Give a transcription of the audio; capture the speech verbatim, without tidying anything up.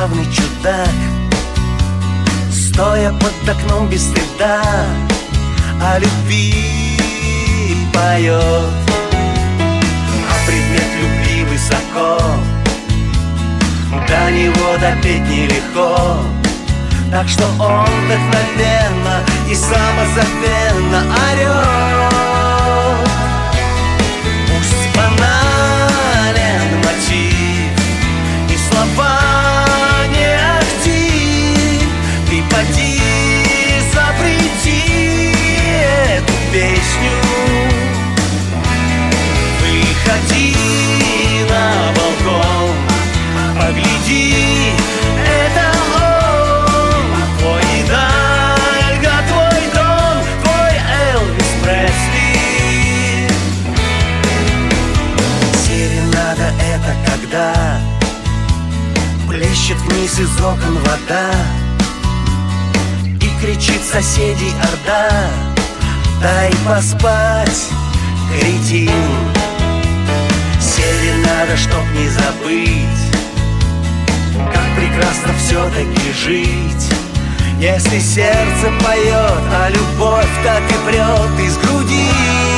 славный чудак, стоя под окном без стыда, о любви поет. А предмет любви высоко, до него допеть нелегко, так что он вдохновенно и самозабвенно орет. Пусть банален мотив и слова не ахти, ты поди запрети эту песню. Выходи на балкон, погляди, это он, твой Идальго, твой Дон, твой Элвис Пресли. Серенада — это когда плещет вниз из окон вода и кричит соседей орда: дай поспать, кретин. Серенада, чтоб не забыть, как прекрасно все-таки жить, если сердце поет, а любовь так и прет из груди.